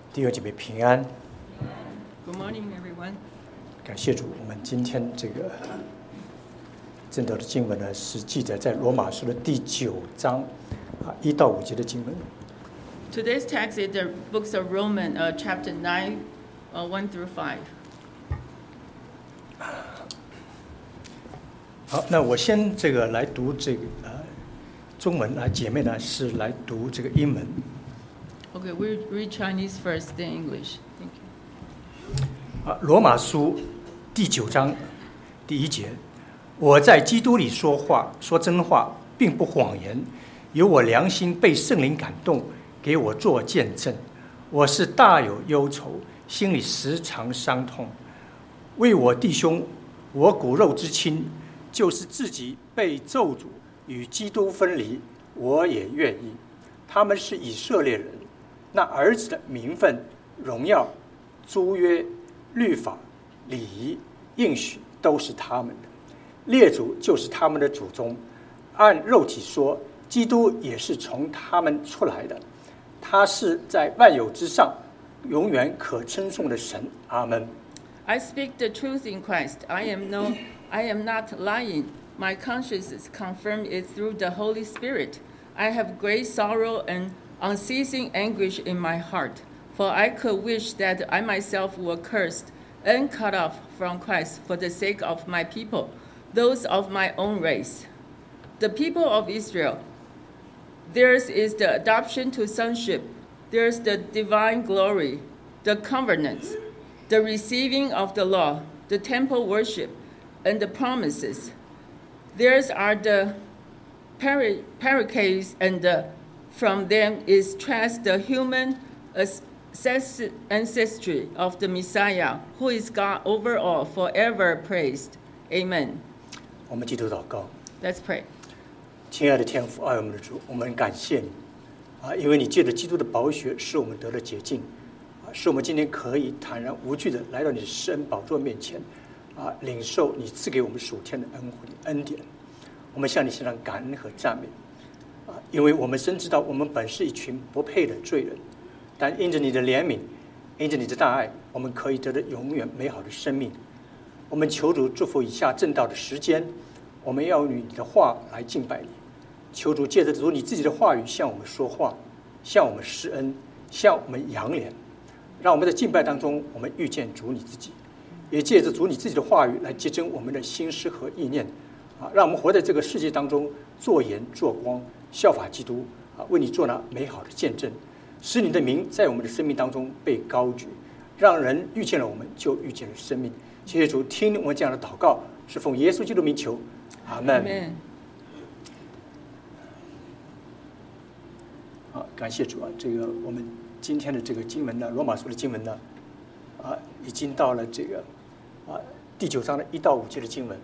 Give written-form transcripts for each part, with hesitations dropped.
弟兄姐妹平安。 Good morning, everyone. 感谢主，我们今天这个正道的经文呢，是记载在罗马书的第9章1到5节的经文。 Today's text is the books of Romans, chapter 9, 1 through 5. 好，那我先这个来读这个中文啊，姐妹呢是来读这个英文。 Okay, we'll read Chinese first, then English. Thank you. 罗马书第9章第1节，我在基督里说话，说真话，并不谎言，有我良心被圣灵感动，给我做见证。我是大有忧愁，心里时常伤痛，为我弟兄，我骨肉之亲，就是自己被咒诅与基督分离，我也愿意。他们是以色列人，那儿子的名分、荣耀、租约、律法、礼仪、应许都是他们的，列祖就是他们的祖宗。按肉体说，基督也是从他们出来的，他是在万有之上，永远可称颂的神。阿们。 I speak the truth in Christ. I am not lying. My conscience confirms it through the Holy Spirit. I have great sorrow and unceasing anguish in my heart, for I could wish that I myself were cursed and cut off from Christ for the sake of my people, those of my own race. The people of Israel, theirs is the adoption to sonship, theirs the divine glory, the covenants, the receiving of the law, the temple worship, and the promises. Theirs are the paraclete, and from them is traced the human ancestry of the Messiah, who is God over all, forever praised. Amen. 我们低头祷告。 Let's pray. 亲爱的天父，爱我们的主，我们感谢你因为你借着基督的宝血，使我们得了洁净使我们今天可以坦然无惧的来到你的施恩宝座面前领受你赐给我们属天的恩典。我们向你献上感恩和赞美因为我们深知道我们本是一群不配的罪人，但因着你的怜悯，因着你的大爱，我们可以得到永远美好的生命。我们求主祝福以下正道的时间，我们要用你的话来敬拜你。求主借着主你自己的话语向我们说话，向我们施恩，向我们扬脸，让我们在敬拜当中我们遇见主你自己，也借着主你自己的话语来结真我们的心思和意念让我们活在这个世界当中做盐做光，效法基督为你做那美好的见证，使你的名在我们的生命当中被高举，让人遇见了我们就遇见了生命。谢谢主，听我们这样的祷告，是奉耶稣基督名求，阿们。 Amen. 感谢主这个我们今天的这个经文呢，罗马书的经文呢已经到了这个第9章的1到5节的经文。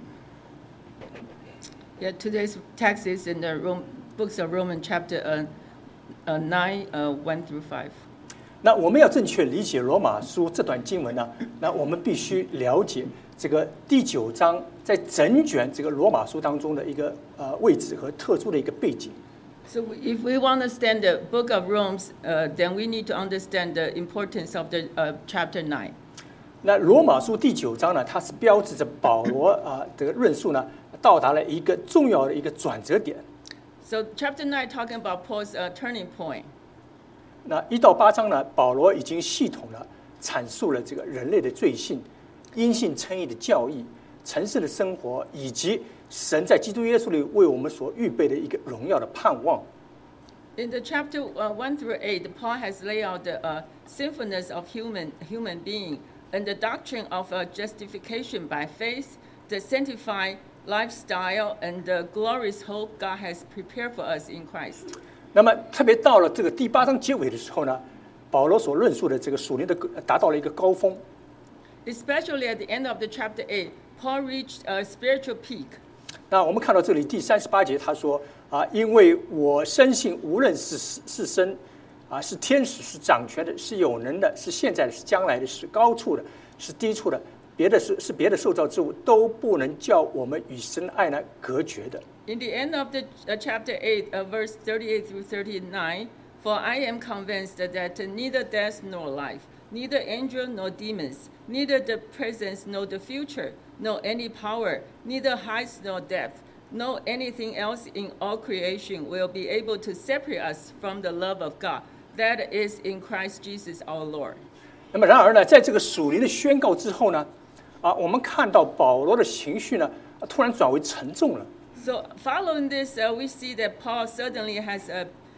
Yeah, today's text is in the books of Romans, chapter 9, 1 through 5. 那我们要正确理解罗马书这段经文呢，那我们必须了解这个第9章在整卷这个罗马书当中的一个位置和特殊的一个背景。 So if we want to understand the book of Romans, then we need to understand the importance of the chapter 9. 那罗马书第9章呢，它是标志着保罗这个论述呢到达了一个重要的一个转折点。 So chapter 9 talking about Paul's turning point. 那1到8章呢，保罗已经系统的阐述了这个人类的罪性、因信称义的教义、诚实的生活，以及神在基督耶稣里为我们所预备的一个荣耀的盼望。 In the chapter 1 through 8, Paul has laid out the sinfulness of human being and the doctrine of justification by faith, the sanctified lifestyle, and the glorious hope God has prepared for us in Christ. 那么，特别到了这个第8章结尾的时候呢，保罗所论述的这个属灵的达到了一个高峰。 Especially at the end of the chapter 8, Paul reached a spiritual peak. 那我们看到这里第38节，他说因为我深信，无论是生是天使，是掌权的，是有能的，是现在的，是将来的，是高处的，是低处的，别的受造之物，都不能叫我们与神爱呢隔绝的。 In the end of the chapter 8, verse 38 through 39, For I am convinced that neither death nor life, neither angel nor demons, neither the present nor the future, nor any power, neither height nor depth, nor anything else in all creation will be able to separate us from the love of God that is in Christ Jesus our Lord. 那么然而呢，在这个属灵的宣告之后呢，我们看到保罗的情绪呢，突然转为沉重了。 So following this, we see that Paul certainly has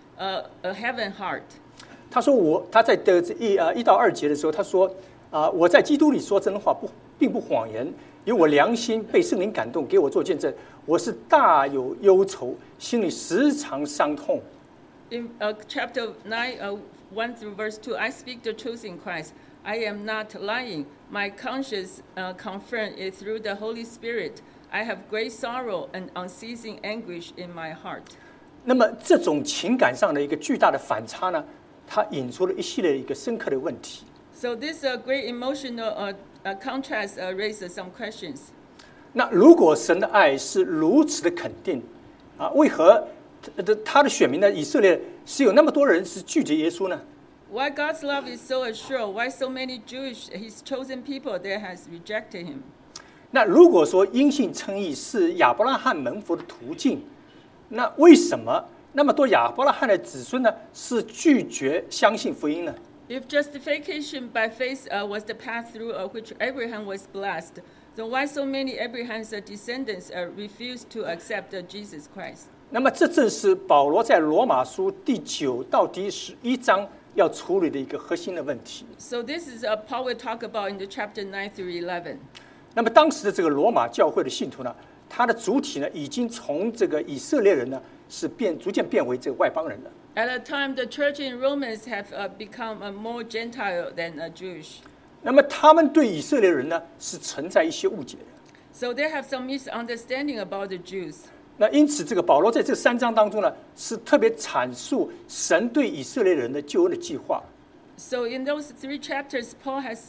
a heaven heart. 他说他在1到2节的时候，他说我在基督里说真话，并不谎言，因为我良心被圣灵感动，给我做见证，我是大有忧愁，心里时常伤痛。 In chapter 9, 1 through verse 2, I speak the truth in Christ. I am not lying. My conscience confirms it through the Holy Spirit. I have great sorrow and unceasing anguish in my heart. 那么这种情感上的一个巨大的反差呢，它引出了一系列一个深刻的问题。 So this great emotional contrast raises some questions. 那如果神的爱是如此的肯定，为何他的选民呢，以色列是有那么多人是拒绝耶稣呢？ Why God's love is so assured? Why so many Jewish, His chosen people, there has rejected Him? 那如果说因信称义是亚伯拉罕蒙福的途径，那为什么那么多亚伯拉罕的子孙呢是拒绝相信福音呢？ If justification by faith was the path through which Abraham was blessed, then why so many Abraham's descendants refused to accept Jesus Christ? 那么这正是保罗在罗马书第9到第11章要处理的一个核心的问题。 So this is Paul will talk about in the chapter 9 through 11. 那么当时的这个罗马教会的信徒呢，他的主体呢，已经从这个以色列人呢，是逐渐变为这个外邦人了。 At the time, the church in Romans have become more Gentile than Jewish. 那么他们对以色列人呢，是存在一些误解的。 So they have some misunderstanding about the Jews. 那因此，这个保罗在这3章当中呢，是特别阐述神对以色列人的救恩的计划。 So in those 3 chapters, Paul has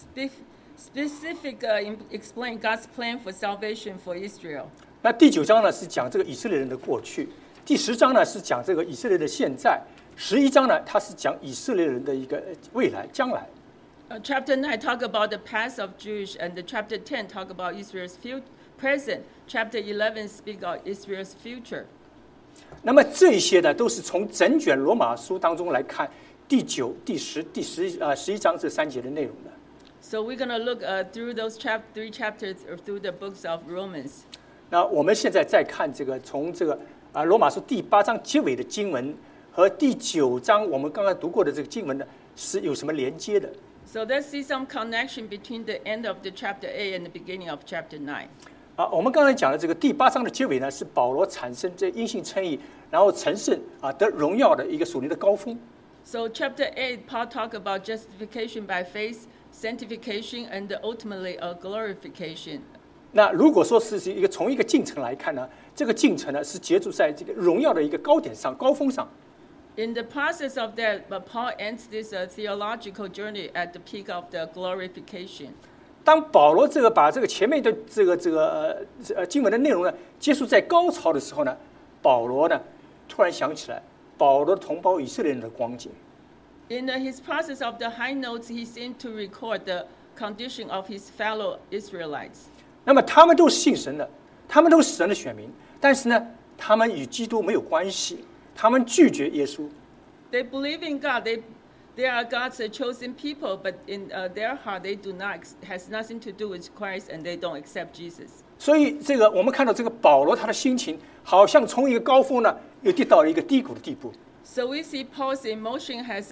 specific explained God's plan for salvation for Israel. 那第9章呢是讲这个以色列人的过去，第10章呢是讲这个以色列的现在，11章呢它是讲以色列人的一个未来将来。 Chapter 9 talk about the past of Jewish, and the chapter 10 talk about Israel's present. Chapter 11 speak of Israel's future. 那么这一些呢，都是从整卷罗马书当中来看第9、第10、11章这3节的内容的。 So we're going to look through those 3 chapters or through the books of Romans. 那我们现在再看这个从这个罗马书第8章结尾的经文和第9章我们刚刚读过的这个经文呢，是有什么连接的？ So let's see some connection between the end of the chapter 8 and the beginning of chapter 9. 我们刚才讲的这个第8章的结尾呢，是保罗产生这因信称义，然后成圣得荣耀的一个属灵的高峰。 So chapter 8, Paul talk about justification by faith, sanctification, and ultimately glorification. 那如果说是从一个进程来看呢，这个进程呢是结束在这个荣耀的一个高点上、高峰上。 In the process of that, Paul ends this theological journey at the peak of the glorification. 当保罗把这个前面的经文的内容呢结束在高潮的时候呢，保罗呢突然想起来保罗的同胞以色列人的光景。 In his process of the high notes, he seemed to record the condition of his fellow Israelites. 那么他们都是信神的，他们都是神的选民，但是呢，他们与基督没有关系，他们拒绝耶稣。 They believe in God. They are God's chosen people, but in their heart, they has nothing to do with Christ, and they don't accept Jesus. 所以我们看到这个保罗他的心情，好像从一个高峰呢，又跌到了一个低谷的地步。 So we see Paul's emotion has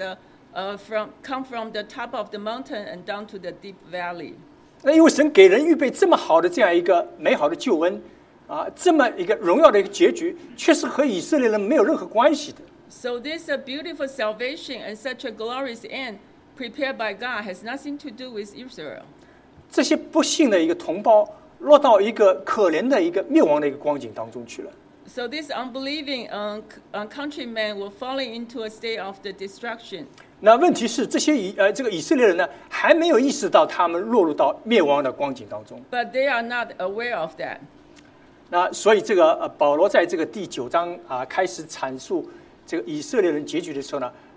come from the top of the mountain and down to the deep valley. 那因为神给人预备这么好的这样一个美好的救恩，这么一个荣耀的一个结局，却是和以色列人没有任何关系的。 So this beautiful salvation and such a glorious end prepared by God has nothing to do with Israel. 这些不幸的一个同胞落到一个可怜的一个灭亡的一个光景当中去了。 So these unbelieving countrymen were falling into a state of the destruction. 那问题是这个以色列人呢，还没有意识到他们落入到灭亡的光景当中。 But they are not aware of that. 那所以保罗在这个第9章开始阐述这个以色列人结局的时候呢，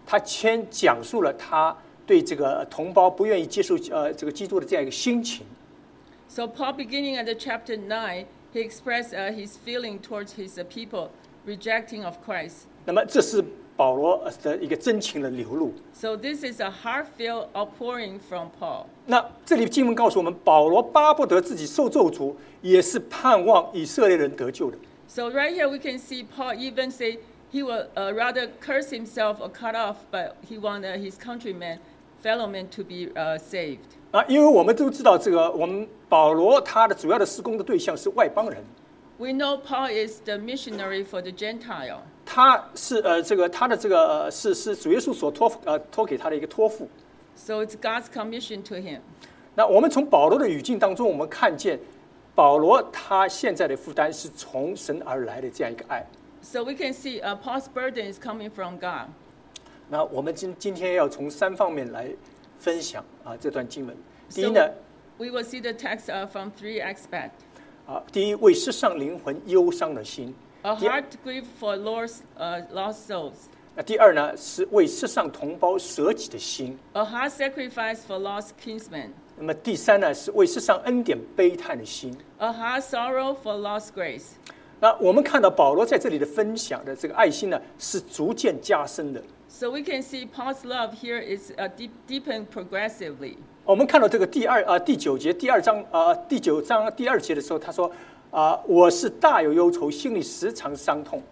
他先讲述了他对这个同胞不愿意接受这个基督的这样一个心情。 So Paul, beginning at the chapter 9, he expressed his feeling towards his people rejecting of Christ. 那么这是保罗的一个真情的流露。 So this is a heartfelt outpouring from Paul. 那这里经文告诉我们，保罗巴不得自己受咒诅，也是盼望以色列人得救的。 So right here we can see Paul even say he will rather curse himself or cut off, but he wanted his countrymen, fellow men to be saved. 因为我们都知道我们保罗他的主要的事工的对象是外邦人。 We know Paul is the missionary for the Gentile. 他是他的是主耶稣所托给他的一个托付。 So it's God's commission to him. 那我们从保罗的语境当中，我们看见保罗他现在的负担是从神而来的这样一个爱。 So we can see Paul's burden is coming from God. 那我们今天要从3方面来分享这段经文。第一 So 呢， we will see the text from 3 aspects. 第一，为失丧灵魂忧伤的心。 A heart grief for lost souls. 第二呢，是为失丧同胞舍己的心。 A heart sacrifice for lost kinsmen. 那么第三呢，是为失丧恩典悲叹的心。 A heart sorrow for lost grace. 那我们看到保罗在这里的分享的这个爱心呢，是逐渐加深的。 So we can see Paul's love here is deepened progressively. 我们看到这个第9节第9章第2节的时候，他说我是大有忧愁，心里时常伤痛。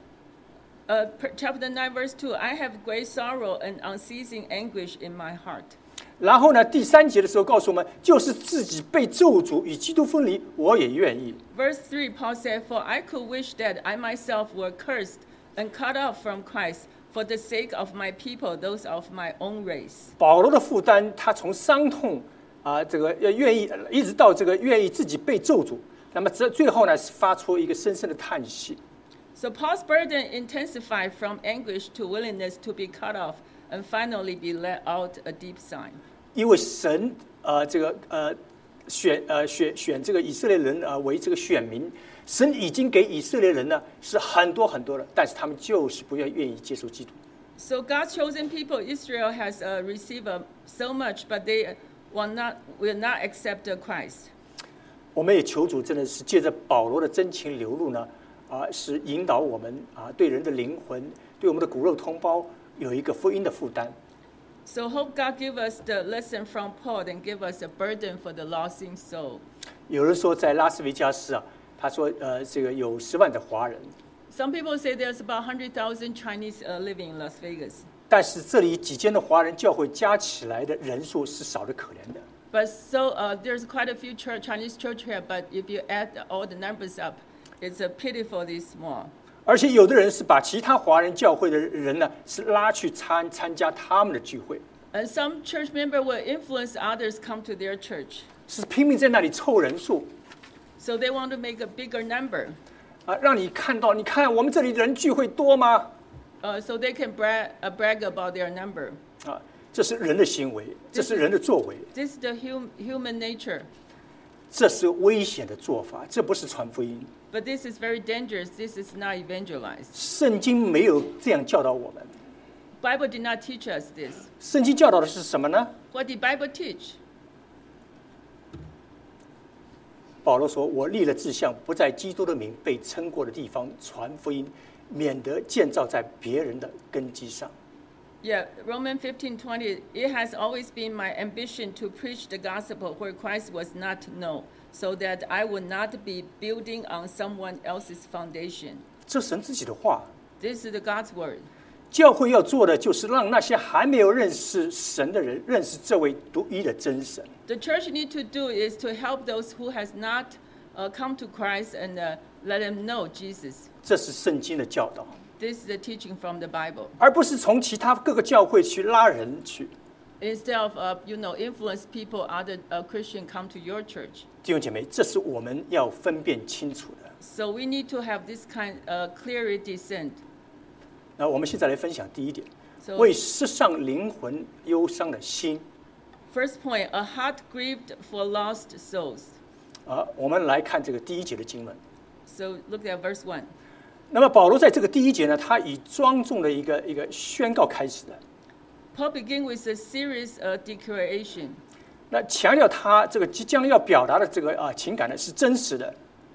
Chapter 9, verse 2, I have great sorrow and unceasing anguish in my heart. 然后呢，第3节的时候告诉我们，就是自己被咒诅与基督分离，我也愿意。 Verse 3, Paul said, For I could wish that I myself were cursed and cut off from Christ for the sake of my people, those of my own race. 保罗的负担，他从伤痛愿意一直到愿意自己被咒诅，那么最后呢，是发出一个深深的叹息。 So Paul's burden intensified from anguish to willingness to be cut off and finally be let out a deep sigh. 因为神选这个以色列人为这个选民，神已经给以色列人呢是很多很多的，但是他们就是不愿意接受基督。 So God's chosen people, Israel, has received so much, but they will not accept Christ. 我们也求主真的是借着保罗的真情流露呢，是引导我们对人的灵魂，对我们的骨肉同胞有一个福音的负担。 So hope God give us the lesson from Paul and give us a burden for the lost soul. 有人说在拉斯维加斯他说这个有10万的华人。 Some people say there's about 100,000 Chinese living in Las Vegas. 但是这里几间的华人教会加起来的人数是少得可怜的。 But so there's quite a few Chinese church here, but if you add all the numbers up, it's pitifully small. 而且有的人是把其他华人教会的人呢，是拉去参加他们的聚会。 And some church member will influence others come to their church. 是拼命在那里凑人数。 So they want to make a bigger number. 让你看到，你看我们这里人聚会多吗 ？So they can brag about their number. 这是人的行为，这是人的作为。 This is the human nature. 这是危险的做法，这不是传福音。 But this is very dangerous. This is not evangelized. 圣经没有这样教导我们。 Bible did not teach us this. 圣经教导的是什么呢？ What did Bible teach? 保罗说：“我立了志向，不在基督的名被称过的地方传福音，免得建造在别人的根基上。” Yeah, Romans 15:20. It has always been my ambition to preach the gospel where Christ was not known, so that I would not be building on someone else's foundation. 这是神自己的话。 This is the God's word. 教会要做的就是让那些还没有认识神的人认识这位独一的真神。 The church need to do is to help those who has not come to Christ and let them know Jesus. 这是圣经的教导。 This is the teaching from the Bible. 而不是从其他各个教会去拉人去。 Instead of influence people, other Christian come to your church. 弟兄姐妹，这是我们要分辨清楚的。 So we need to have this kind clearly discerned. 那我们现在来分享第一点， So, 为失丧灵魂忧伤的心。 First point, a heart grieved for lost souls. 我们来看这个第1节的经文。 So look at verse 1. 那么保罗在这个第1节呢，他以庄重的一个宣告开始的。 Paul begins with a serious declaration. 那强调他这个即将要表达的这个情感呢是真实的。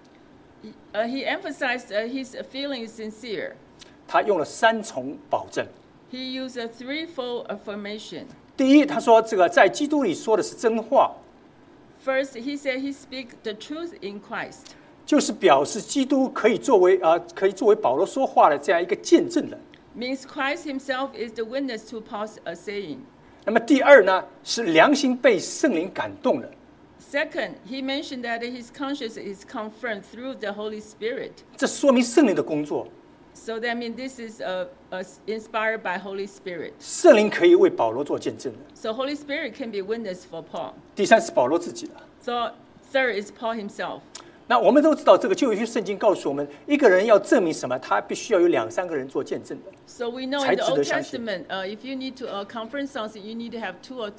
He emphasized his feeling is sincere. 他用了3重保证。 He used a threefold affirmation. 第一，他说这个在基督里说的是真话。 First, he said he speaks the truth in Christ. 就是表示基督可以作为保罗说话的这样一个见证人。 Means Christ himself is the witness to Paul's saying. 那么第二呢，是良心被圣灵感动了。 Second, he mentioned that his conscience is confirmed through the Holy Spirit. 这说明圣灵的工作。 So that means this is inspired by Holy Spirit. 圣灵可以为保罗做见证的。 So Holy Spirit can be witness for Paul. 第三是保罗自己的。 So third is Paul himself. 那我们都知道，这个旧约圣经告诉我们，一个人要证明什么，他必须要有2、3个人做见证的。 So we know in the Old Testament, if you need to confirm something, you need to have 2 or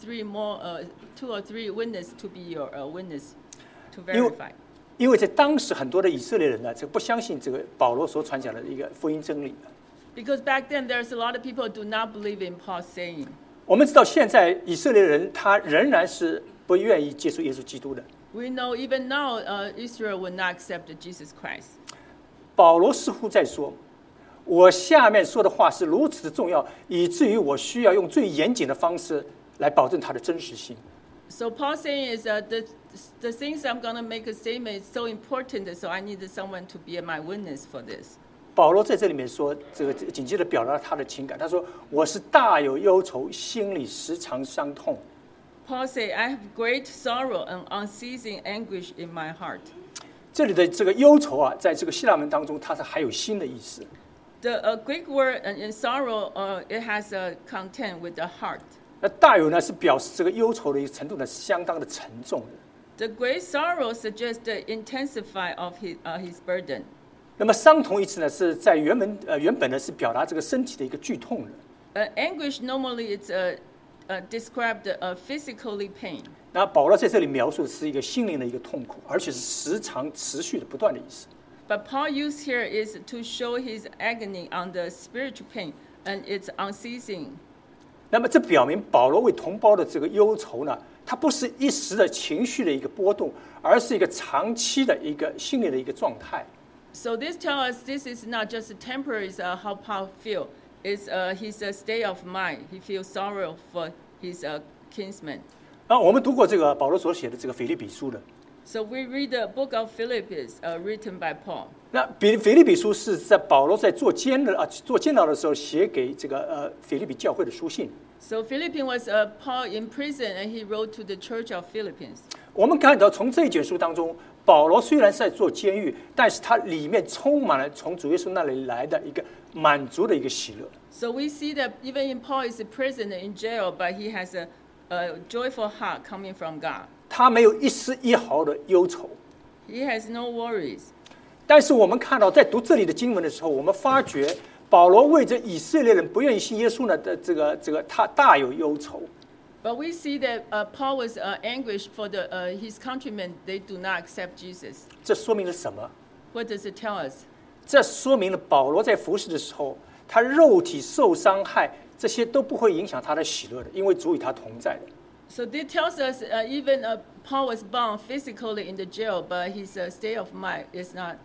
3 witnesses to be your witness to verify. 因为在当时很多的以色列人呢，这不相信这个保罗所传讲的一个福音真理。 Because back then there's a lot of people who do not believe in Paul's saying. 我们知道现在以色列人他仍然是不愿意接受耶稣基督的。 We know even now Israel will not accept Jesus Christ. 保罗似乎在说，我下面说的话是如此的重要，以至于我需要用最严谨的方式来保证它的真实性。 So Paul saying is the things I'm going to make a statement is so important, so I need someone to be my witness for this. 保罗在这里面说，这个紧接着表达他的情感，他说：“我是大有忧愁，心里时常伤痛。” Paul said, "I have great sorrow and unceasing anguish in my heart." 这里的这个忧愁啊，在这个希腊文当中，它是还有新的意思。 The Greek word in sorrow, it has a content with the heart. 那大有呢，是表示这个忧愁的一个程度呢，是相当的沉重的。 The great sorrow suggests the intensify of his burden. 那么伤痛一词呢，是在原本呢是表达这个身体的一个剧痛的。 Anguish normally it's described physically pain. 那保罗在这里描述的是一个心灵的一个痛苦，而且是时常持续的不断的意思。 But Paul used here is to show his agony on the spiritual pain, and it's unceasing. 那么这表明保罗为同胞的这个忧愁呢，它不是一时的情绪的一个波动，而是一个长期的一个心理的一个状态。 So this tells us this is not just a temporary how Paul feel. It's his state of mind. He feels sorrow for his kinsmen. 我们读过这个保罗所写的这个腓立比书的。 So we read the book of Philippians, written by Paul. 那腓立比书是在保罗在做监牢的时候写给这个腓立比教会的书信。 So Philippians was Paul in prison, and he wrote to the church of Philippines. 我们看到从这一卷书当中，保罗虽然是在做监狱，但是他里面充满了从主耶稣那里来的一个满足的一个喜乐。 So we see that even in Paul is a prisoner in jail, but he has a joyful heart coming from God. 他没有一丝一毫的忧愁。 He has no worries. 但是我们看到，在读这里的经文的时候，我们发觉保罗为着以色列人不愿意信耶稣呢的这个他大有忧愁。 But we see that Paul was anguished for his countrymen; they do not accept Jesus. 这说明了什么？ What does it tell us? 这说明了保罗在服侍的时候，他肉体受伤害，这些都不会影响他的喜乐的，因为主与他同在的。 So this tells us even Paul was bound physically in the jail, but his state of mind is not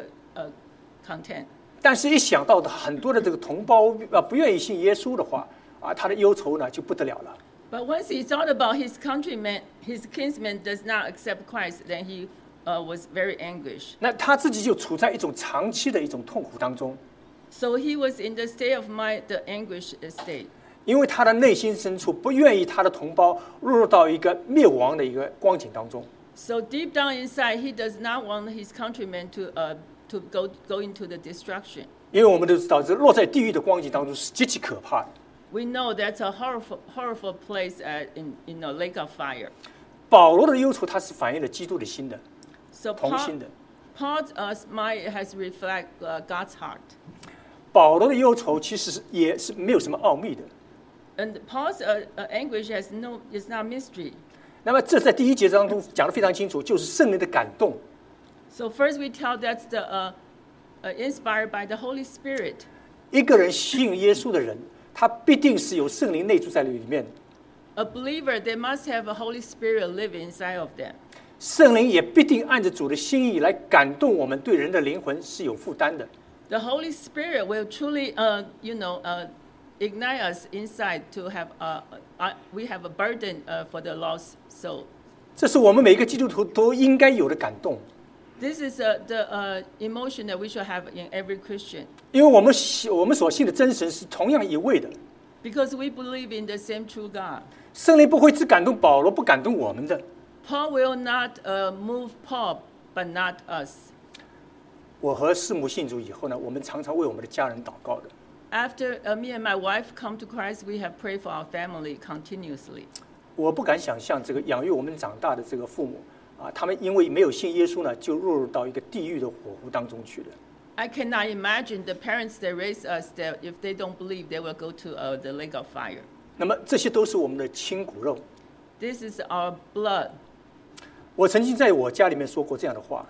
content. 但是，一想到很多的这个同胞不愿意信耶稣的话，他的忧愁呢就不得了了。 But once he thought about his countrymen, his kinsmen does not accept Christ, then he was very anguished. 那他自己就处在一种长期的一种痛苦当中。 So he was in the state of mind, the anguish state. 因为他的内心深处不愿意他的同胞落入到一个灭亡的一个光景当中。 So deep down inside, he does not want his countrymen to go into the destruction. 因为我们都知道，这落在地狱的光景当中是极其可怕的。 We know that's a horrible place in a lake of fire. 保罗的忧愁，它是反映了基督的心的， So 同心的。 Paul's mind has reflect God's heart. 保罗的忧愁其实也是没有什么奥秘的。 And Paul's anguish is not mystery. 那么这在第1节当中讲得非常清楚，就是圣灵的感动。 So first we tell that's the inspired by the Holy Spirit. 一个人信耶稣的人， 他必定是有圣灵内住在里面。 A believer, they must have a Holy Spirit live inside of them. 圣灵也必定按着主的心意来感动我们，对人的灵魂是有负担的。 The Holy Spirit will truly, ignite us inside to have, we have a burden for the lost soul. 这是我们每一个基督徒都应该有的感动。 This is the emotion that we should have in every Christian. 因为我们所信的真神是同样一位的。 Because we believe in the same true God. 圣灵不会只感动保罗，不感动我们的。 Paul will not move Paul, but not us. 我和师母信主以后呢，我们常常为我们的家人祷告的。 After me and my wife come to Christ, we have prayed for our family continuously. 我不敢想象这个养育我们长大的这个父母啊，他们因为没有信耶稣呢，就落入到一个地狱的火湖当中去了。 I cannot imagine the parents that raised us that if they don't believe, they will go to the lake of fire. 那么这些都是我们的亲骨肉。 This is our blood. 我曾经在我家里面说过这样的话。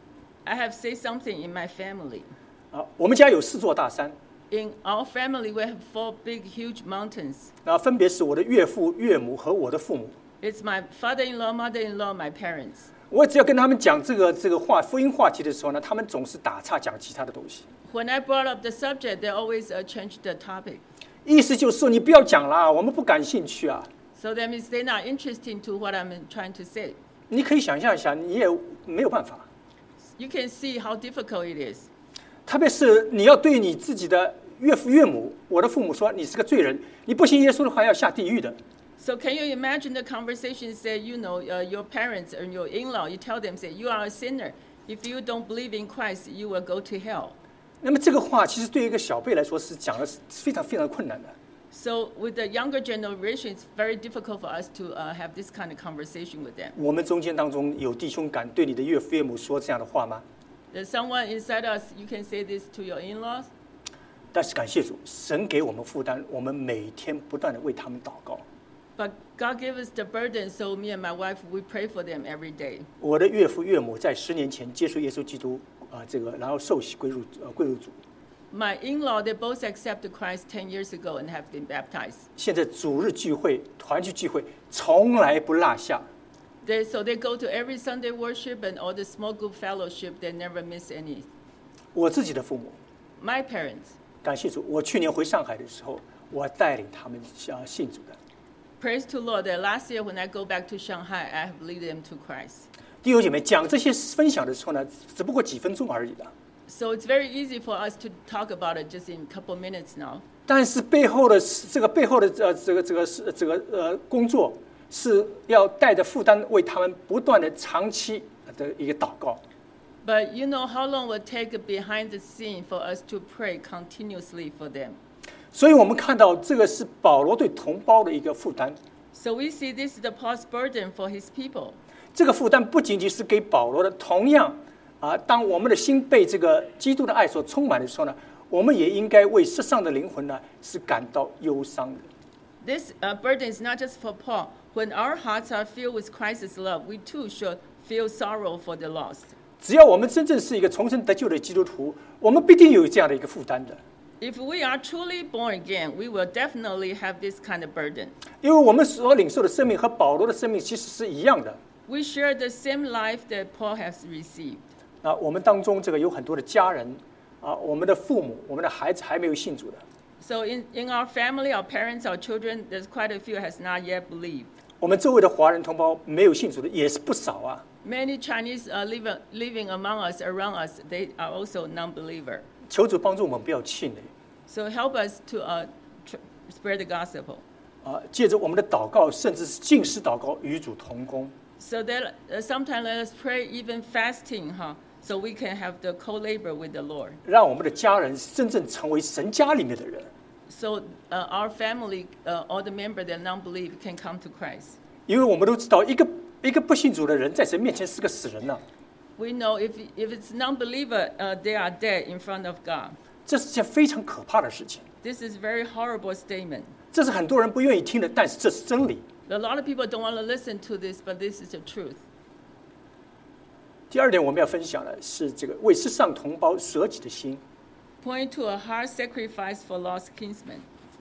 I have said something in my family. 啊，我们家有4座大山。 In our family, we have 4 big, huge mountains. 那分别是我的岳父、岳母和我的父母。 It's my father-in-law, mother-in-law, my parents. 我只要跟他们讲这个福音话题的时候呢，他们总是打岔讲其他的东西。 When I brought up the subject, they always change the topic. 意思就是说，你不要讲啦，我们不感兴趣啊。 So that means they're not interested to what I'm trying to say. 你可以想象一下，你也没有办法。 You can see how difficult it is. 特别是你要对你自己的岳父岳母，我的父母说你是个罪人，你不信耶稣的话要下地狱的。 So can you imagine the conversation? Say, your parents and your in-law, you tell them, say, you are a sinner. If you don't believe in Christ, you will go to hell. 那么这个话其实对一个小辈来说是讲的是非常非常困难的。 So with the younger generation, it's very difficult for us to have this kind of conversation with them. 我们中间当中有弟兄敢对你的岳父岳母说这样的话吗？ There's someone inside us, you can say this to your in-laws. 但是感谢主，神给我们负担，我们每天不断的为他们祷告。 But God gave us the burden, so me and my wife, we pray for them every day. 我的岳父岳母在10年前接受耶稣基督然后受洗归入主。 My in-law, they both accepted Christ 10 years ago and have been baptized. 现在主日聚会、团聚聚会从来不落下。 So they go to every Sunday worship and all the small group fellowship. They never miss any. 我自己的父母， My parents, 感谢主，我去年回上海的时候，我带领他们信主的。 praise to Lord that last year when I go back to Shanghai, I have led them to Christ. 弟兄姐妹，讲这些分享的时候呢，只不过几分钟而已的。 So it's very easy for us to talk about it just in a couple minutes now. 但是背后的工作是要带着负担，为他们不断的长期的一个祷告。 But you know how long it will take behind the scene for us to pray continuously for them. 所以我们看到这个是保罗对同胞的一个负担。 So we see this is the Paul's burden for his people. 这个负担不仅仅是给保罗的，同样当我们的心被这个基督的爱所充满的时候呢，我们也应该为世上的灵魂呢是感到忧伤的。 This burden is not just for Paul. When our hearts are filled with Christ's love, we too should feel sorrow for the lost. 只要我们真正是一个重生得救的基督徒，我们必定有这样的一个负担的。 If we are truly born again, we will definitely have this kind of burden. 因为我们所领受的生命和保罗的生命其实是一样的。 We share the same life that Paul has received. 我们当中这个有很多的家人我们的父母、我们的孩子还没有信主的。 So in our family, our parents, our children, there's quite a few has not yet believed. 我们周围的华人同胞没有信主的也是不少啊。 Many Chinese living among us, around us, they are also non-believer. 求主帮助我们不要气馁。 So help us to spread the gospel. 借着我们的祷告，甚至是禁食祷告，与主同工。 So that sometimes let us pray even fasting, so we can have the co-labor with the Lord. 让我们的家人真正成为神家里面的人。 So our family, all the members that non-believe, can come to Christ. 因为我们都知道，一个不信主的人，在神面前是个死人呐。 We know if it's non-believer, they are dead in front of God. 这是件非常可怕的事情。 This is a very horrible statement. 这是很多人不愿意听的，但是这是真理。 A lot of people don't want to listen to this, but this is the truth. 第二点，我们要分享的是这个为世上同胞舍己的心。 Point to a hard sacrifice for lost kinsmen.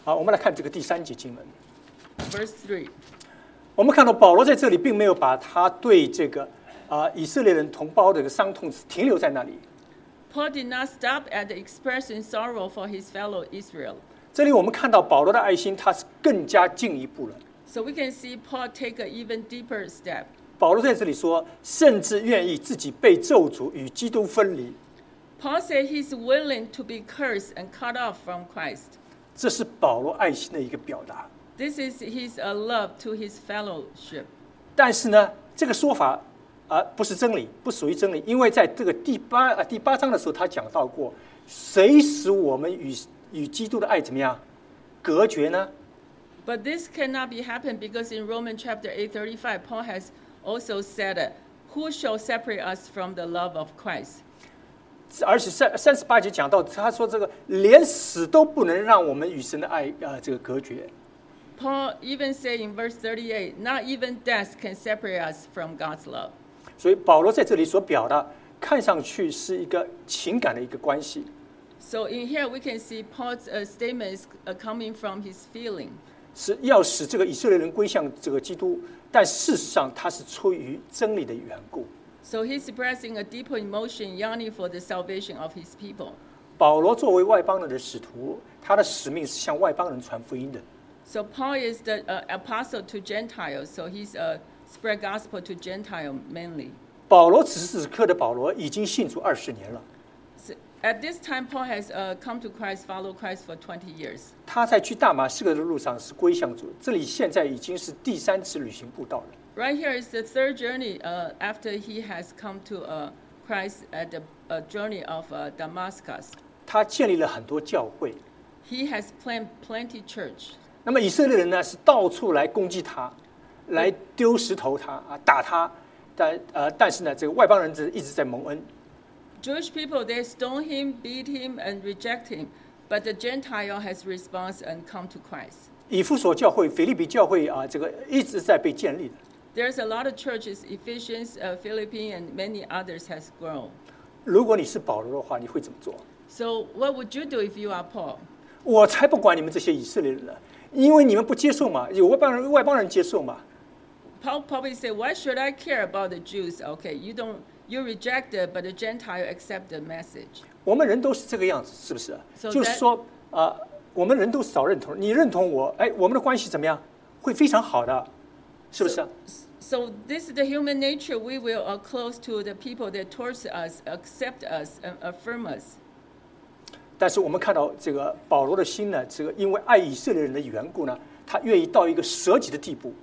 好，我们来看这个第3节经文。 Verse 3. 我们看到保罗在这里并没有把他对这个以色列人同胞的这个伤痛停留在那里。 Paul did not stop at expressing sorrow for his fellow Israel. 这里我们看到保罗的爱心，他是更加进一步了。 So we can see Paul take an even deeper step. 保罗在这里说，甚至愿意自己被咒诅，与基督分离。 Paul said he's willing to be cursed and cut off from Christ. 这是保罗爱心的一个表达。 This is his love to his fellowship. 但是呢，这个说法不是真理，不属于真理，因为在这个第八章的时候，他讲到过，谁使我们与基督的爱怎么样隔绝呢？ But this cannot be happened because in Romans chapter 8:35, Paul has also said, "Who shall separate us from the love of Christ?" 而且38节讲到，他说这个连死都不能让我们与神的爱这个隔绝。 Paul even said in verse 38, "Not even death can separate us from God's love." 所以保罗在这里所表达，看上去是一个情感的一个关系。 So in here we can see Paul's statement is coming from his feeling. 是要使这个以色列人归向这个基督，但事实上他是出于真理的缘故。 So he's expressing a deeper emotion, yearning for the salvation of his people. 保罗作为外邦人的使徒，他的使命是向外邦人传福音的。 So Paul is the apostle to Gentiles, so he's spread gospel to Gentile mainly. 保罗此时此刻的保罗已经信主20年了。 So at this time, Paul has come to Christ, followed Christ for 20 years. 他在去大马士革的路上是归向主，这里现在已经是第3次旅行布道了。 Right here is the third journey after he has come to Christ at the journey of Damascus. 他建立了很多教会。 He has planted plenty church. 那么以色列人呢，是到处来攻击他，来丢石头他打他，但是呢，这个外邦人一直在蒙恩。 Jewish people, they stone him, beat him, and reject him, but the Gentile has responded and come to Christ. 以弗所教会、腓立比教会这个一直在被建立的。 There's a lot of churches, Ephesians, Philippines, and many others has grown. 如果你是保罗的话，你会怎么做？ So what would you do if you are Paul? 我才不管你们这些以色列人呢，因为你们不接受嘛，有外邦人接受嘛。 Paul probably said, "Why should I care about the Jews? Okay, you reject it, but the Gentile accept the message." 我们人都是这个样子，是不是？ So 就是说我们人都少认同，你认同我，我们的关系怎么样？会非常好的，是不是？ So this is the human nature. We will close to the people that towards us, accept us, and affirm us. 但是我们看到这个保罗的心呢，这个因为爱以色列人的缘故呢，他愿意到一个舍己的地步。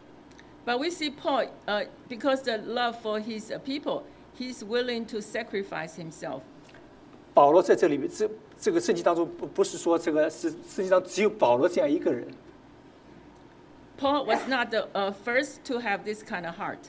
But we see Paul, because the love for his people, he's willing to sacrifice himself. 保罗在这里面，这个圣经当中不是说这个是圣经上只有保罗这样一个人。 Paul was not the first to have this kind of heart.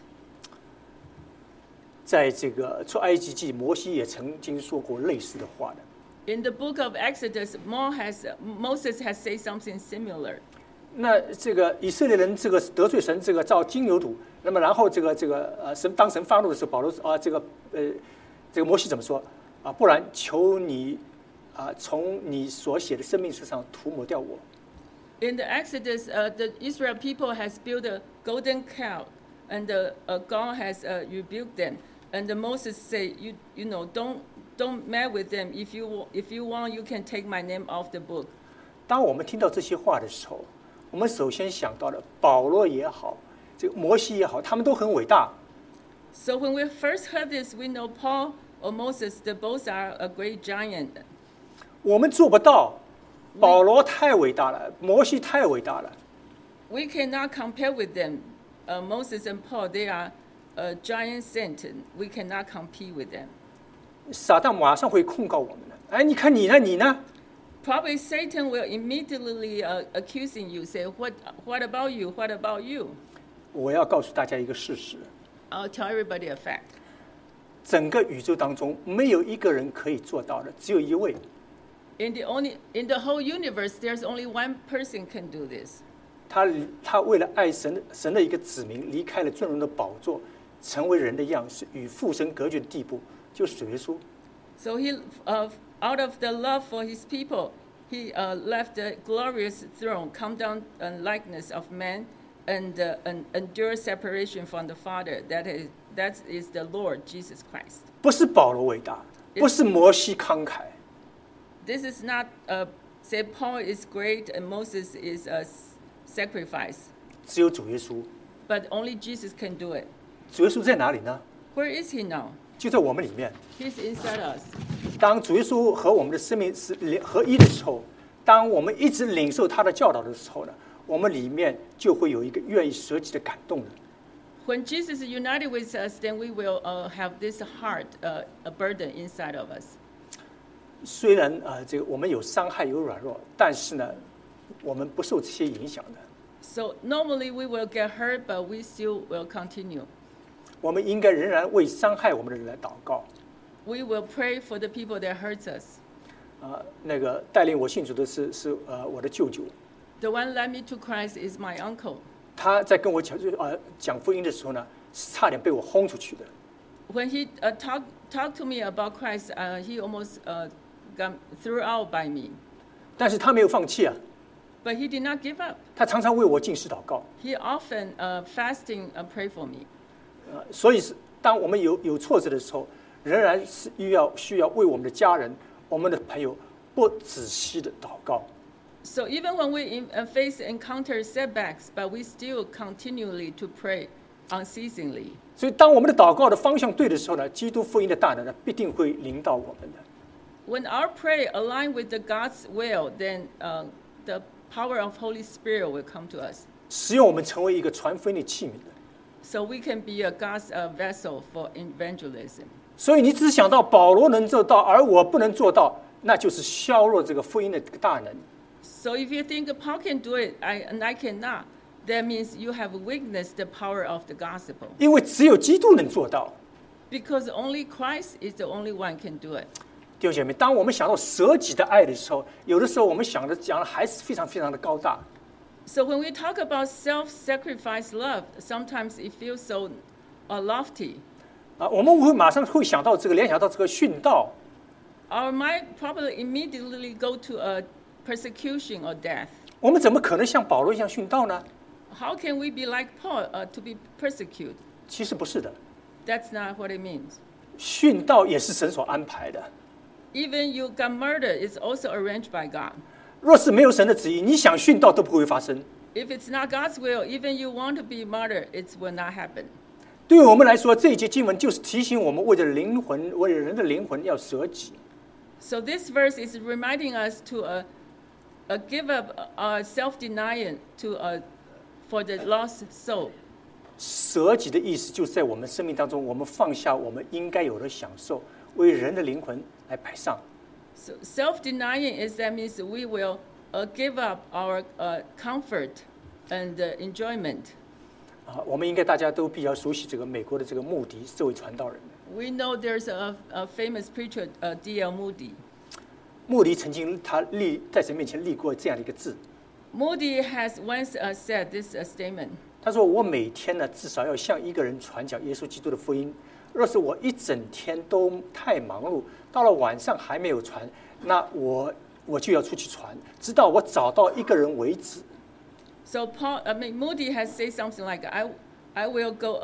在这个出埃及记，摩西也曾经说过类似的话的。 In the book of Exodus, Moses has said something similar. 那这个以色列人这个得罪神，这个造金牛犊，那么然后当神发怒的时候，保罗这个摩西怎么说不然求你从你所写的生命书上涂抹掉我。 In the Exodus, the Israel people has built a golden calf, and God has rebuked them. And Moses said, "You know, don't mess with them. If you want, you can take my name off the book." 当我们听到这些话的时候，我们首先想到的保罗也好，这个摩西也好，他们都很伟大。 So when we first heard this, we know Paul or Moses, they both are a great giant. 我们做不到，保罗太伟大了，摩西太伟大了。 We cannot compare with them. Moses and Paul, they are a giant saint. We cannot compete with them. 撒旦马上会控告我们的。你看你呢？你呢？ Probably Satan will immediately accusing you, say, "What about you? What about you?" 我要告诉大家一个事实。 I'll tell everybody a fact. 整个宇宙当中，没有一个人可以做到的，只有一位。 In the whole universe, there's only one person can do this. 他为了爱神的一个子民，离开了尊荣的宝座，成为人的样式，与父神隔绝的地步，就是主耶稣。 So he, out of the love for his people, He left the glorious throne, come down in likeness of man, and endure separation from the Father. That is the Lord Jesus Christ. 不是保罗伟大，不是摩西慷慨， This is not say Paul is great and Moses is a sacrifice, 只有主耶稣。 but only Jesus can do it. 主耶稣在哪里呢？ Where is he now? 就在我们里面。 He's inside us. 当主耶稣和我们的生命是合一的时候，当我们一直领受他的教导的时候呢，我们里面就会有一个愿意舍己的感动的。 When Jesus is united with us, then we will have this heart, a burden inside of us. 虽然这个我们有伤害有软弱，但是呢，我们不受这些影响的。 So normally we will get hurt, but we still will continue. 我们应该仍然为伤害我们的人来祷告。 We will pray for the people that hurts us. 那个带领我信主的是我的舅舅， The one led me to Christ is my uncle. 他在跟我讲福音的时候呢，是差点被我轰出去的。 When he talked to me about Christ, he almost got thrown out by me. 但是他没有放弃啊， But he did not give up. 他常常为我禁食祷告。 He often fasting pray for me. 所以是当我们有挫折的时候，仍然是需要为我们的家人、我们的朋友不仔细的祷告。 So even when we encounter setbacks, but we still continually to pray unceasingly. 所以当我们的祷告的方向对的时候呢，基督福音的大能呢，必定会临到我们的。 When our prayer align with the God's will, then the power of Holy Spirit will come to us. 使用我们成为一个传福音的器皿的。 So we can be a God's vessel for evangelism. 所以你只想到保罗能做到，而我不能做到，那就是削弱这个福音的大能。 So if you think Paul can do it and I cannot, that means you have witnessed the power of the gospel. 因为只有基督能做到。 Because only Christ is the only one can do it. 弟兄姐妹，当我们想到舍己的爱的时候，有的时候我们讲的还是非常非常的高大。 So when we talk about self-sacrifice love, sometimes it feels so lofty. 我们会马上会想到联想到这个殉道。 Our mind probably immediately go to a persecution or death. 我们怎么可能像保罗一样殉道呢？ How can we be like Paul to be persecuted? 其实不是的， That's not what it means. 殉道也是神所安排的。 Even you got murdered, it's also arranged by God. 若是没有神的旨意，你想殉道都不会发生。 If it's not God's will, even you want to be martyred, it will not happen. 对于我们来说，这一节经文就是提醒我们，为了灵魂，为了人的灵魂要舍己。 So this verse is reminding us to give up self-denial for the lost soul. 舍己的意思就是在我们生命当中，我们放下我们应该有的享受，为人的灵魂来摆上。 So self-denying is that means we will give up our comfort and enjoyment. 我们应该大家都比较熟悉这个美国的这个穆迪这位传道人。 We know there's a famous preacher, D.L. Moody. 穆迪曾经在神面前立过这样的一个字， Moody has once said this statement. 他说：“我每天呢，至少要向一个人传讲耶稣基督的福音。若是我一整天都太忙碌，到了晚上还没有传，那我就要出去传，直到我找到一个人为止。” So Moody has said something like, "I will go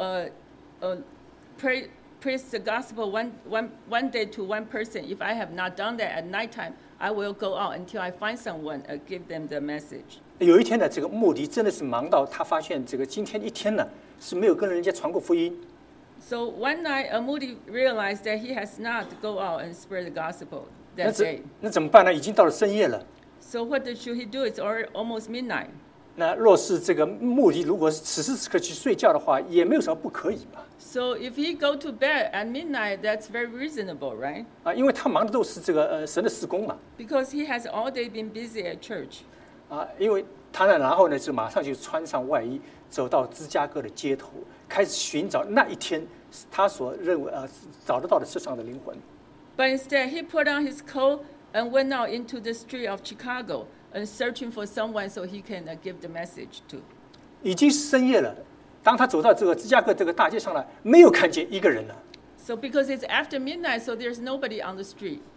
preach the gospel one day to one person. If I have not done that at nighttime, I will go out until I find someone give them the message." 有一天呢，这个穆迪真的是忙到他发现这个今天一天呢是没有跟人家传过福音。 So one night, Moody realized that he has not go out and spread the gospel that day. 那怎么办呢？已经到了深夜了。 So what should he do? It's almost midnight. 那若是这个穆迪如果是此时此刻去睡觉的话，也没有什么不可以嘛。 So if he go to bed at midnight, that's very reasonable, right? 因为他忙的都是这个神的事工嘛。 Because he has all day been busy at church. 因为他呢，然后呢就马上就穿上外衣，走到芝加哥的街头，开始寻找那一天他所认为找得到的世上的灵魂。 But instead, he put on his coat and went out into the street of Chicago and searching for someone so he can give the message to. 已经是深夜了，当他走到这个芝加哥这个大街上来，没有看见一个人了。 So because it's after midnight, so there's nobody on the street.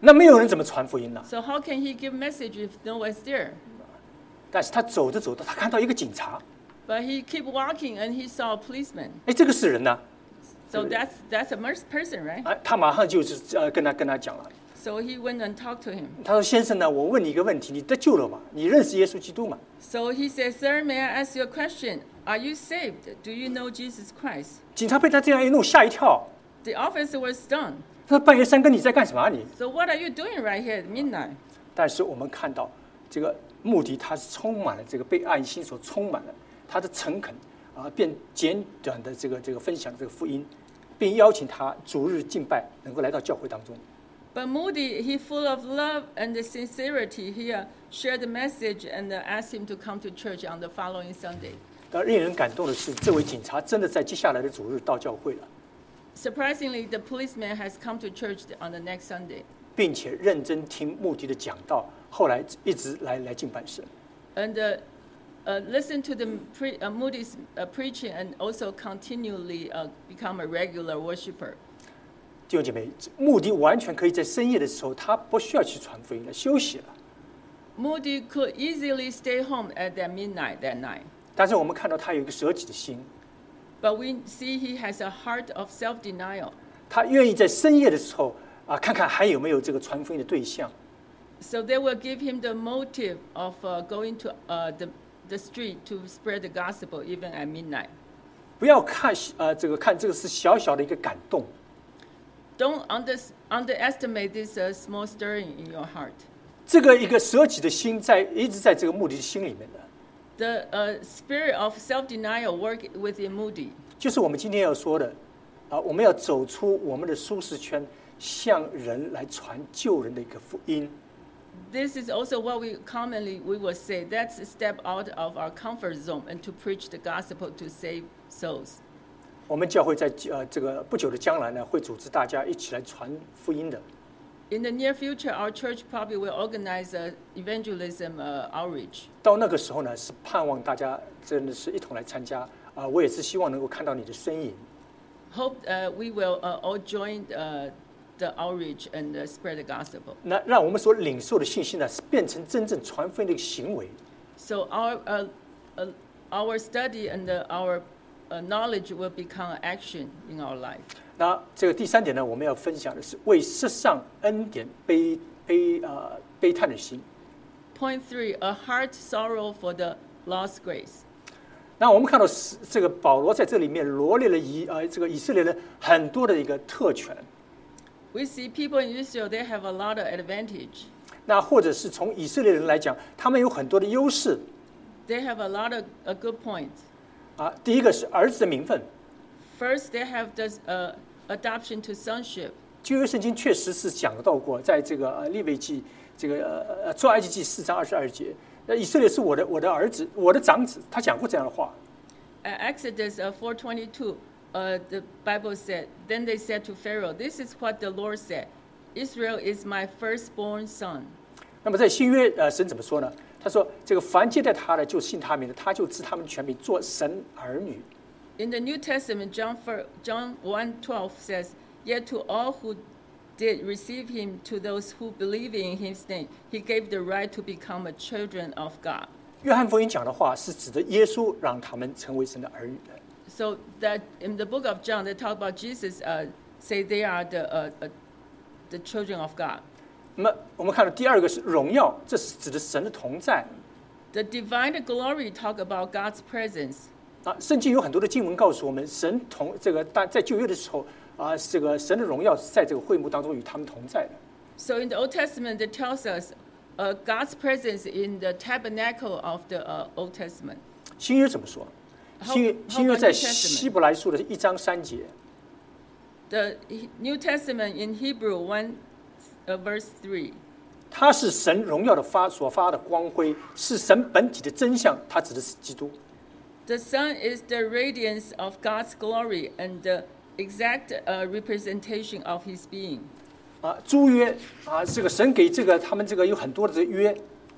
那没有人怎么传福音呢？ So how can he give message if no one's there? 但是他走着走着，他看到一个警察， But he kept walking and he saw a policeman. 哎，这个是人呢， So that's a person, right? 哎，他马上就是跟他讲了， So he went and talked to him. 他说：“先生呢，我问你一个问题，你得救了吗？你认识耶稣基督吗 So he said, Sir, may I ask you a question? Are you saved? Do you know Jesus Christ?？” 警察被他这样一弄吓一跳， The officer was stunned. 他说：“半夜三更你在干什么啊你 So what are you doing right here at midnight?？” 但是我们看到这个目的，他是充满了这个被爱心所充满了他的诚恳啊，便简短的这个分享这个福音，并邀请他主日敬拜能够来到教会当中。 But Moody, he full of love and sincerity, he shared the message and asked him to come to church on the following Sunday. 但令人感动的是，这位警察真的在接下来的主日到教会了， Surprisingly, the policeman has come to church on the next Sunday 并且认真听目的的讲道，后来一直来敬拜神。 and listen to the Moody's preaching and also continually become a regular worshiper. 弟兄姐妹，目的完全可以在深夜的时候，他不需要去传福音了，休息了。 Moody could easily stay home at that midnight that night. 但是我们看到他有一个舍己的心， But we see he has a heart of self-denial. 他愿意在深夜的时候啊，看看还有没有这个传福音的对象。 So they will give him the motive of going to the street to spread the gospel even at midnight. 不要看看这个是小小的一个感动， Don't underestimate this small stirring in your heart. 这个一个舍己的心一直在这个目的的心里面的， The spirit of self-denial work within Moody. 就是我们今天要说的啊，我们要走出我们的舒适圈，向人来传救人的一个福音。 This is also what we will say. That's a step out of our comfort zone and to preach the gospel to save souls. 我们教会在这个不久的将来呢，会组织大家一起来传福音的。 In the near future, our church probably will organize an evangelism outreach. 到那个时候呢，是盼望大家真的是一同来参加啊！我也是希望能够看到你的身影。 Hope we will all join the outreach and spread the gospel. 那让我们所领受的信息呢，是变成真正传福音的一个行为。 So our study and our knowledge will become action in our life. 那这个第三点呢，我们要分享的是为世上恩典悲叹的心。 Point 3, a heart sorrow for the lost grace. 那我们看到这个保罗在这里面罗列了这个以色列人很多的一个特权。 We see people in Israel, they have a lot of advantage. 那或者是从以色列人来讲，他们有很多的优势。 They have a lot of good points. 啊，第一个是儿子的名分。 First, they have this adoption to sonship. 旧约圣经确实是讲到过，在这个利未记这个出埃及记4章22节，以色列是我的儿子，我的长子，他讲过这样的话。 Exodus 4:22, the Bible said, Then they said to Pharaoh, This is what the Lord said, Israel is my firstborn son. 那么在新约神怎么说呢？他说：“这个凡接待他的，就信他名的，他就赐他们权柄，做神儿女。” In the New Testament, John 1:12 says, Yet to all who did receive him, to those who believe in his name, he gave the right to become a children of God. 约翰福音讲的话是指的耶稣让他们成为神的儿女的。 So that in the book of John, they talk about Jesus, say they are the children of God. 那么我们看到第二个是荣耀，这是指的神的同在。 The divine glory talk about God's presence. 啊，圣经有很多的经文告诉我们，神在旧约的时候啊，这个神的荣耀是在这个会幕当中与他们同在的。 So in the Old Testament, it tells us God's presence in the tabernacle of the Old Testament. 新约怎么说？新约在希伯来书的1章3节。 The New Testament in Hebrew 1 verse 3. 它是神荣耀的所发的光辉，是神本体的真相。它指的是基督。 The Son is the radiance of God's glory and the exact representation of His being. 啊，诸约啊，这个神给他们有很多的这个约。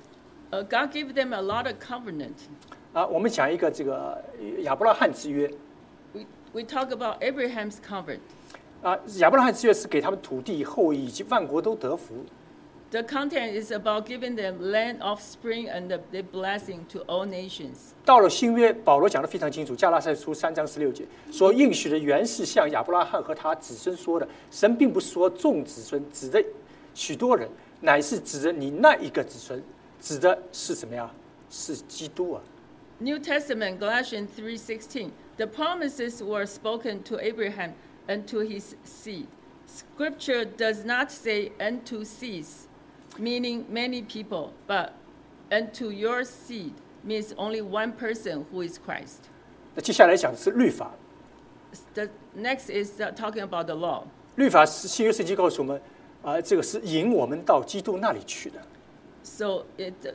God gave them a lot of covenant. 啊，我们讲一个这个亚伯拉罕之约。 We talk about Abraham's covenant. 亚伯拉罕之约是给他们土地、后裔以及万国都得福。 The content is about giving them land, offspring, and the blessing to all nations. 到了新约，保罗讲得非常清楚，加拉太书3章16节所应许的原是向亚伯拉罕和他子孙说的。神并不是说众子孙，指的许多人，乃是指的你那一个子孙，指的是什么呀？是基督啊。 New Testament, Galatians 3:16. The promises were spoken to Abraham and to his seed. Scripture does not say unto seeds, meaning many people, but unto your seed means only one person who is Christ. 那接下来讲的是律法。 The next is talking about the law. 律法是新约圣经告诉我们，这个是引我们到基督那里去的。 So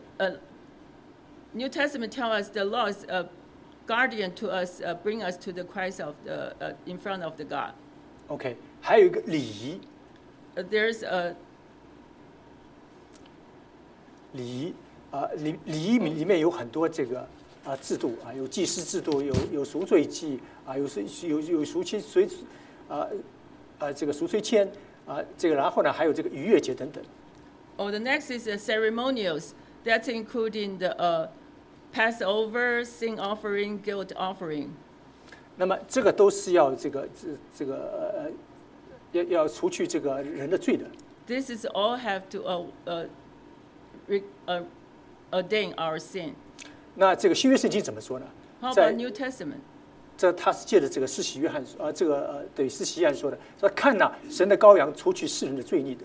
New Testament tells us the law is a guardian to us, bring us to the Christ of in front of the God. OK， 还有一个礼仪。 There's a 礼仪礼仪里面有很多这个制度啊，有祭司制度，有赎罪祭啊，有赎清这个赎罪签这个然后呢还有这个逾越节等等。 The next is the ceremonials. That's including the Passover, sin offering, guilt offering. 那么这个都是要要除去这个人的罪的。 This is all have to ordain our sin. 那这个新约圣经怎么说呢？ How about New Testament? 这他是借着这个施洗约翰对施洗约翰说的，说看哪，神的羔羊除去世人的罪孽的。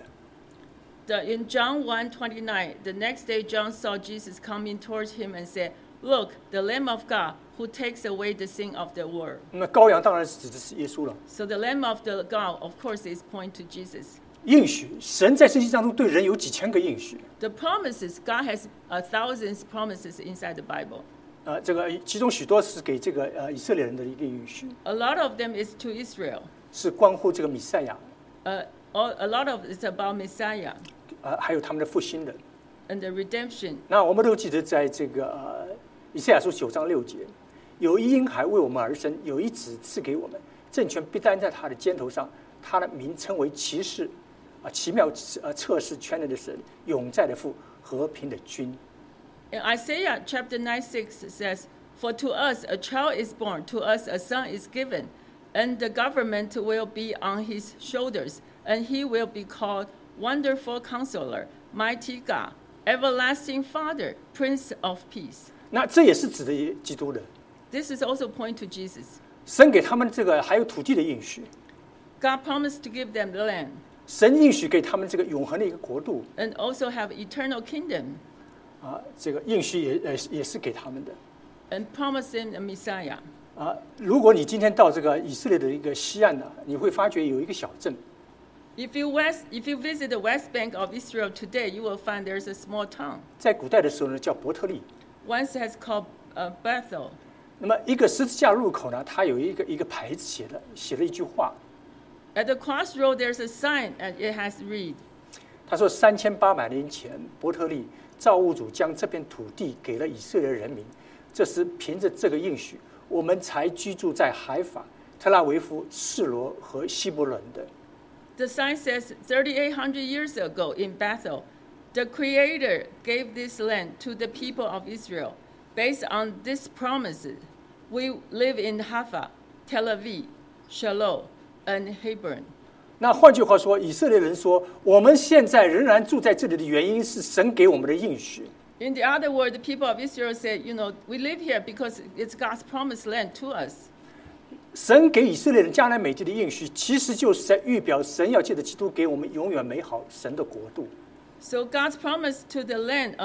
In John 1:29, the next day John saw Jesus coming towards him and said, "Look, the Lamb of God who takes away the sin of the world." 那羔羊当然是指的是耶稣了。 So the Lamb of the God, of course, is point to Jesus. 应许，神在圣经当中对人有几千个应许。 The promises, God has thousands promises inside the Bible. 这个其中许多是给这个以色列人的一个应许。 A lot of them is to Israel. 是关乎这个弥赛亚。 A lot of it's about Messiah. 还有他们的复兴的。 And the redemption. 那我们都记得，在这个以赛亚书9章6节，有一婴孩为我们而生，有一子赐给我们，政权必担在他的肩头上，他的名称为奇事，奇妙测试全能的神，永在的父，和平的君。 In Isaiah chapter 9:6 says, "For to us a child is born, to us a son is given, and the government will be on his shoulders, and he will be called Wonderful Counselor, Mighty God, Everlasting Father, Prince of Peace." 那这也是指的基督的。 This is also point to Jesus. 神给他们这个还有土地的应许。 God promised to give them the land. 神应许给他们这个永恒的一个国度。 And also have eternal kingdom. 这个应许也是给他们的。 And promised them a Messiah. 如果你今天到这个以色列的一个西岸呢，你会发觉有一个小镇。 If you visit the west bank of Israel today, you will find there's a small town. 在古代的时候呢，叫伯特利。 Once has called Bethel. 那么一个十字架路口呢，它有一个牌子写了一句话。 At the crossroad, there's a sign, and it has read. 他说：3800年前，伯特利造物主将这片土地给了以色列人民，这是凭着这个应许，我们才居住在海法、特拉维夫、示罗和希伯伦的。 The sign says 3,800 years ago in Bethel, the Creator gave this land to the people of Israel. Based on this promise, we live in Haifa, Tel Aviv, Shiloh, and Hebron. 那换句话说，以色列人说，我们现在仍然住在这里的原因是神给我们的应许。 In the other word, the people of Israel said, we live here because it's God's promised land to us. 神给以色列人迦南美地的应许，其实就是在预表神要借着基督给我们永远美好神的国度。 So God's promise to the land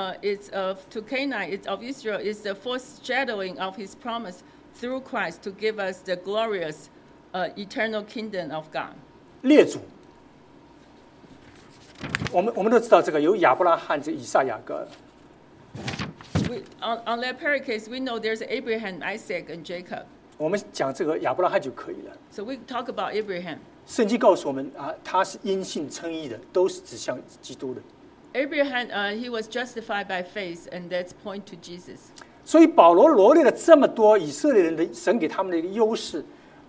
to Canaan of Israel is the foreshadowing of His promise through Christ to give us the glorious eternal kingdom of God. 列祖，我们都知道这个有亚伯拉罕、这以撒、雅各。 On that paracase, we know there's Abraham, Isaac, and Jacob. 我们讲这个亚伯拉罕就可以了。 So we talk about Abraham. 圣经告诉我们他是因信称义的，都是指向基督的。 Abraham, he was justified by faith, and that's point to Jesus. 所以保罗罗列了这么多以色列人的神给他们的一个优势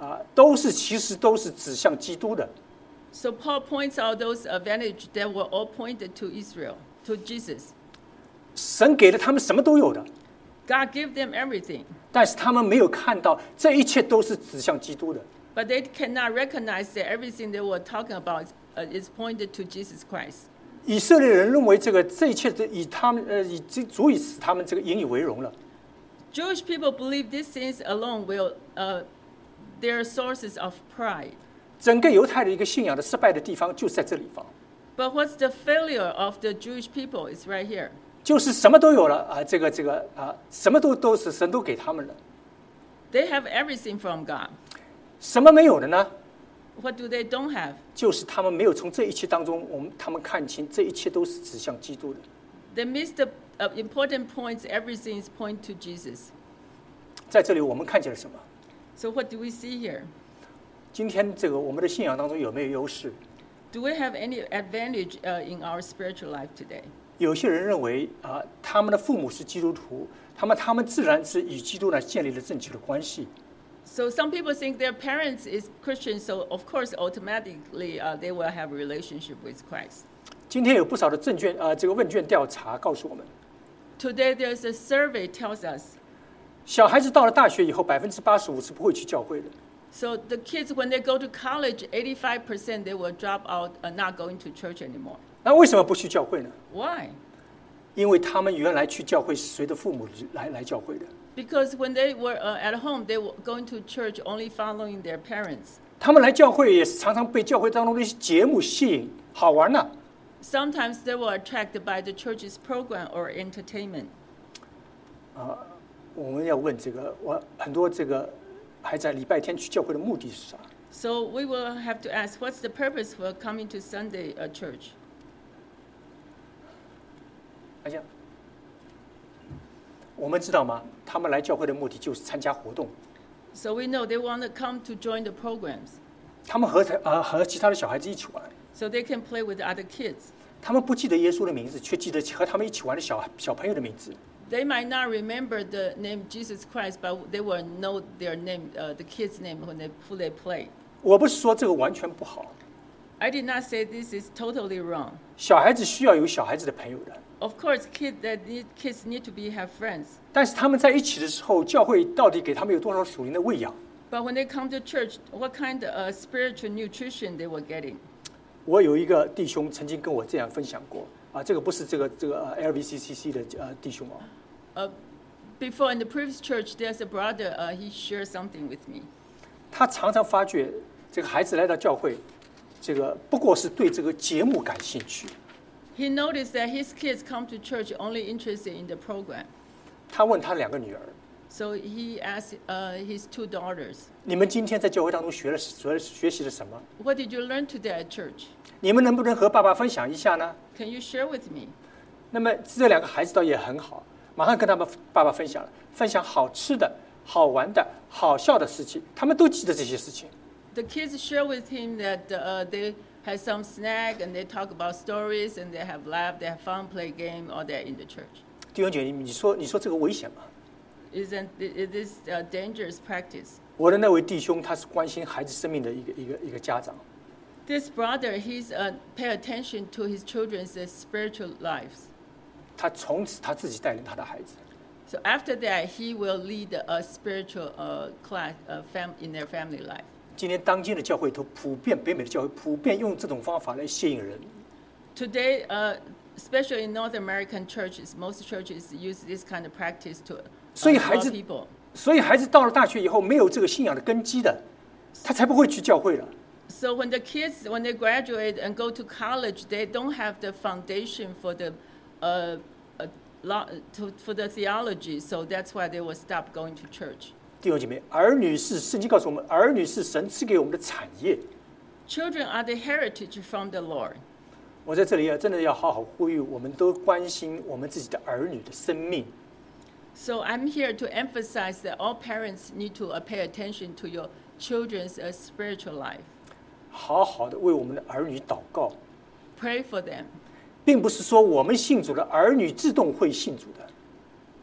其实都是指向基督的。 So Paul points out those advantages that were all pointed to Israel, to Jesus. 神给了他们什么都有的， God gave them everything, 但是他们没有看到这一切都是指向基督的。 but they cannot recognize that everything they were talking about is pointed to Jesus Christ. 以色列人认为这一切都已经足以使他们引以为荣了。 Jewish people believe these things alone will their sources of pride. 整个犹太的一个信仰的失败的地方就是在这里方， But what's the failure of the Jewish people is right here. 就是什么都有了什么都是神都给他们了， They have everything from God. 什么没有的呢？ What do they don't have? 就是他们没有从这一切当中，他们看清这一切都是指向基督的。 They miss the important points. Everything is point to Jesus. 在这里我们看见了什么？ So what do we see here? 今天我们的信仰当中有没有优势？ Do we have any advantage in our spiritual life today? 有些人认为他们的父母是基督徒，他们自然是与基督来建立了正确的关系。 So some people think their parents is Christian, so of course automatically they will have a relationship with Christ. 今天有不少的问卷调查告诉我们， Today there's a survey tells us. 小孩子到了大学以后，85%是不会去教会的。 So the kids, when they go to college, 85% they will drop out and not going to church anymore. 那为什么不去教会呢？ Why? 因为他们原来去教会是随着父母来教会的。 Because when they were at home, they were going to church only following their parents. 他们来教会也是常常被教会当中的一些节目吸引，好玩呢。 Sometimes they were attracted by the church's program or entertainment. 我们要问很多还在礼拜天去教会的目的是啥？ So we will have to ask, what's the purpose for coming to Sunday church? 大家，我们知道吗？他们来教会的目的就是参加活动。 So we know they want to come to join the programs, 他们和其他的小孩子一起玩， so they can play with other kids. 他们不记得耶稣的名字，却记得和他们一起玩的小朋友的名字。 They might not remember the name Jesus Christ, but they will know their name, the kid's name who they play. 我不是说这个完全不好， I did not say this is totally wrong. 小孩子需要有小孩子的朋友的， Of course, kids need to have friends. 但是他们在一起的时候，教会到底给他们有多少属灵的喂养？ But when they come to church, what kind of spiritual nutrition they were getting? 我有一个弟兄曾经跟我这样分享过这个不是LVCCC 的弟兄 Before in the previous church, there's a brother. He shared something with me. 他常常发觉这个孩子来到教会，不过是对这个节目感兴趣。 He noticed that his kids come to church only interested in the program. 他问他2个女儿， So he asked his 2 daughters, 你们今天在教会当中学习了什么？ "What did you learn today at church? 你们能不能和爸爸分享一下呢？ Can you share with me?" 那么这2个孩子倒也很好，马上跟他们爸爸分享好吃的、好玩的、好笑的事情，他们都记得这些事情。 The kids share with him that they had some snack and they talk about stories and they have laughed, they have fun, play game, or they're in the church. 弟兄姐妹，你说这个危险吗？ It is a dangerous practice. 我的那位弟兄他是关心孩子生命的一个家长， This brother, he's pay attention to his children's spiritual lives. 他从此他自己带领他的孩子。 So after that, he will lead a spiritual class in their family life. 今天当今的教会都北美的教会普遍用这种方法来吸引人。 Today, especially in North American churches, most churches use this kind of practice to draw people. 所以孩子到了大学以后没有这个信仰的根基的，他才不会去教会了。 So when the kids, when they graduate and go to college, they don't have the foundation for the theology. So that's why they will stop going to church. 弟兄姐妹，圣经告诉我们，儿女是神赐给我们的产业。 Children are the heritage from the Lord. 我在这里真的要好好呼吁，我们都关心我们自己的儿女的生命。 So I'm here to emphasize that all parents need to pay attention to your children's spiritual life. 好好的为我们的儿女祷告， Pray for them. 并不是说我们信主的儿女自动会信主的。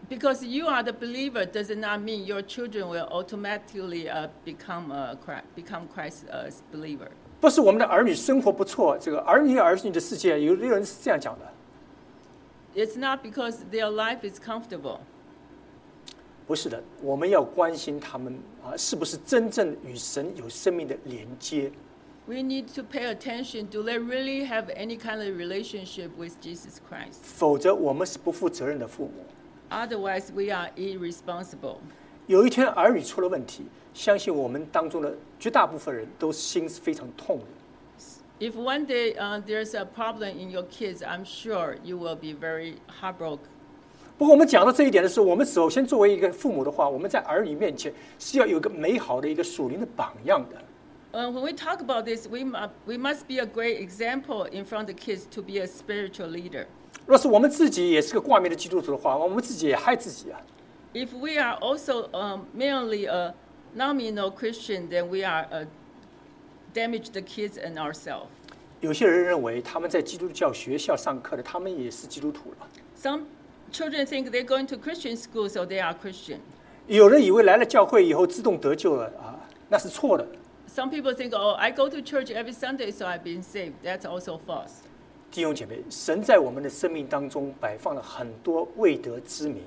Because you are the believer does not mean your children will automatically become Christ's believer. 不是我们的儿女生活不错，这个儿女的世界，有人是这样讲的。 It's not because their life is comfortable. 不是的，我们要关心他们是不是真正与神有生命的连接。 We need to pay attention. Do they really have any kind of relationship with Jesus Christ? 否则，我们是不负责任的父母。 Otherwise, we are irresponsible. 有一天儿女出了问题，相信我们当中的绝大部分人都心是非常痛的。 If one day there's a problem in your kids, I'm sure you will be very heartbroken. 不过我们讲到这一点的时候，我们首先作为一个父母的话，我们在儿女面前是要有一个美好的一个属灵的榜样的。 When we talk about this, we must be a great example in front of the kids to be a spiritual leader. 若是我们自己也是个挂面的基督徒的话，我们自己也害自己啊。 If we are also merely a nominal Christian, then we are damage the kids and ourselves. 有些人认为他们在基督教学校上课的，他们也是基督徒了。 Some children think they're going to Christian school, so they are Christian. 有人以为来了教会以后自动得救了那是错的。 Some people think, oh, I go to church every Sunday, so I've been saved. That's also false. 弟兄姐妹，神在我们的生命当中摆放了很多未得之名。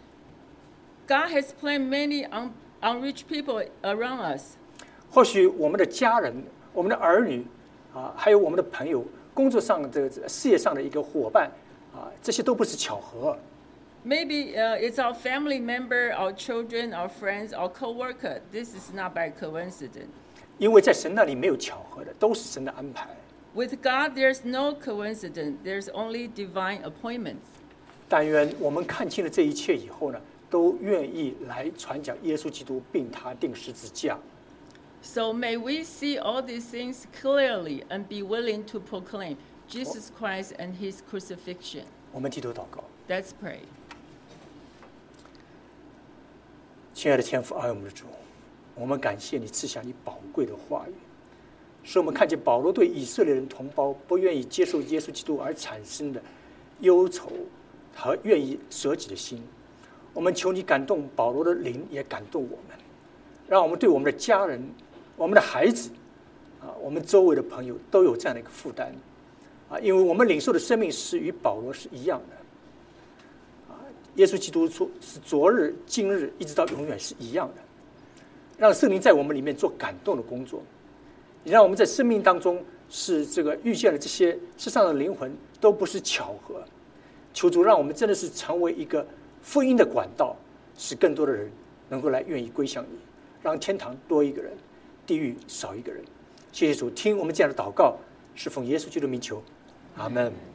God has planted many unreached people around us. 或许我们的家人、我们的儿女还有我们的朋友，工作上的事业上的一个伙伴这些都不是巧合。 Maybe it's our family member, our children, our friends, our co-worker. This is not by coincidence. 因为在神那里没有巧合的，都是神的安排。 With God, there's no coincidence. There's only divine appointments. 但愿我们看清了这一切以后呢，都愿意来传讲耶稣基督，并他钉十字架。 So may we see all these things clearly and be willing to proclaim Jesus Christ and His crucifixion. 我们低头祷告。 Let's pray. 亲爱的天父，爱我们的主，我们感谢你赐下你宝贵的话语，使我们看见保罗对以色列人同胞不愿意接受耶稣基督而产生的忧愁和愿意舍己的心。我们求你感动保罗的灵，也感动我们，让我们对我们的家人、我们的孩子我们周围的朋友都有这样的一个负担因为我们领受的生命是与保罗是一样的耶稣基督说是昨日、今日一直到永远是一样的。让圣灵在我们里面做感动的工作，也让我们在生命当中是这个遇见了这些世上的灵魂都不是巧合。求主让我们真的是成为一个福音的管道，使更多的人能够来愿意归向你，让天堂多一个人，地狱少一个人。谢谢主，听我们这样的祷告，是奉耶稣基督的名求，阿们。